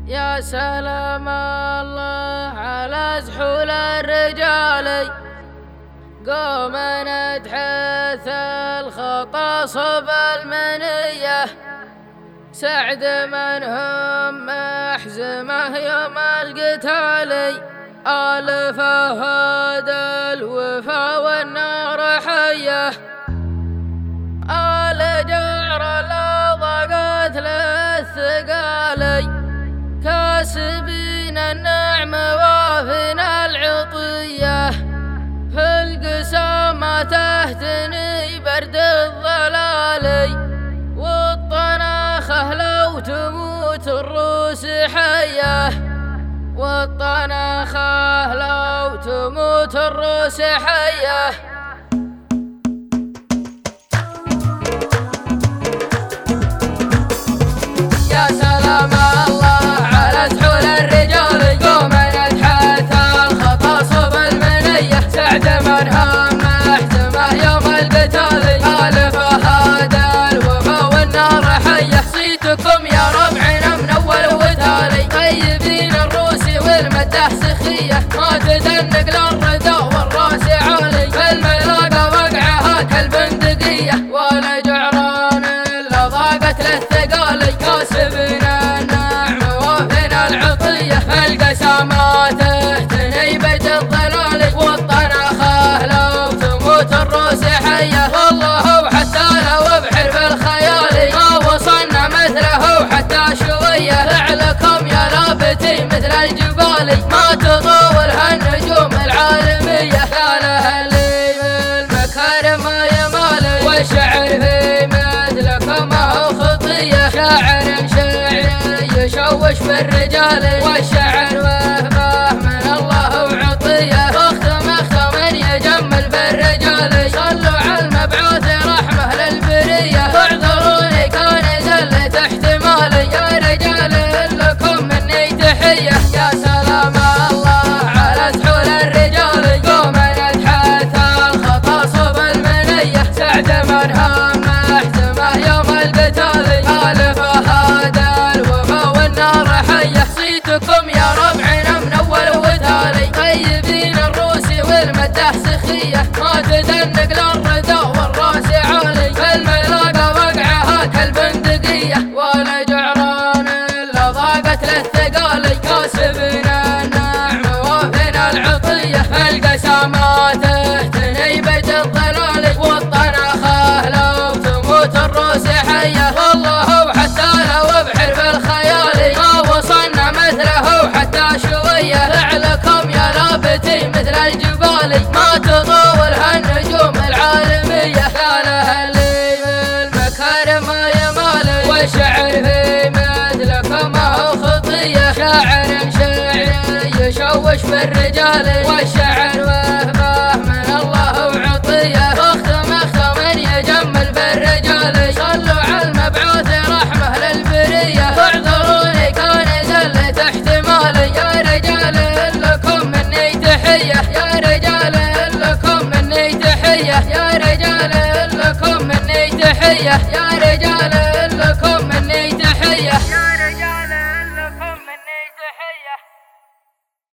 يا سلام الله على زحول الرجال، قوم نتحث الخطاصب المنية، سعد من هم محزمه يوم القتال، آل فهد الوفا والنار حيه، آل جعر لا ضاقت للثقال، كاسبين النعم وافنا العطيه، في القسامة تهتني برد الظلال، والطناخة لو تموت الروس حيه، والطناخة لو تموت الروس حيه. يا سلام الله على زحول الرجال، قوم نتحث الخطاصب المنية، سعد من هم محزمه يوم القتال، آل فهد الوفا والنار حيه، صيتكم يا ربعنا من أول وتالي، طيبين الروس والمده سخيه، ما تدنق للردى والراس عالي، الملاقى وقعها كالبندقيه، ولا جعران الا ضاقت للثقال، كاسبنا النعم وافنا العطيه، القسامات تهتني بيت الضلال، والطناخه لو تموت الروس حيه، والله وحتى لو بحر في الخيال، ما وصلنا مثله حتى شويه، لعلكم يا لابتي مثل الجبال، ما تطول هالنجوم العالميه، يا لهاللي بالمكارم ما يمال، والشعر في مثلكم ما هو خطيه، شاعر يشوش بالرجال، والشعر وهبه من الله وعطيه، اختم يجمل بالرجال، صلوا على المبعوث رحمه للبريه، اعذروني كان زلة احتمالي، يا رجال لكم مني تحيه. يا سلام الله على زحول الرجال، قوم نتحث الخطاصب المنية، سعد من هم محزمه يوم القتال، آل فهد الوفا والنار حيه، صيتكم يا ربعنا من أول وتالي، طيبين الروس والمده سخيه، ما تدنق للردى والراس عالي، الملاقى وقعها كالبندقيه، ولا جعران الا ضاقت للثقال، كاسبنا النعم وافنا العطيه، القسامات تهتني بيت الضلال، والطناخه لو تموت الروس حيه، والله وحتى لو بحر في الخيال، ما وصلنا مثله حتى شويه، لعلكم يا لابتي مثل الجبال، ما تطول هالنجوم العالميه، يا لهاللي بالمكارم ما يمال، والشعر في مثلكم ما هو خطيه، شاعر يشوش بالرجال، والشعر وهبه من الله وعطيه، اختم يجمل بالرجال، صلوا على المبعوث رحمه للبريه، اعذروني كان زلة احتمالي، يا رجال لكم مني تحيه، يا رجال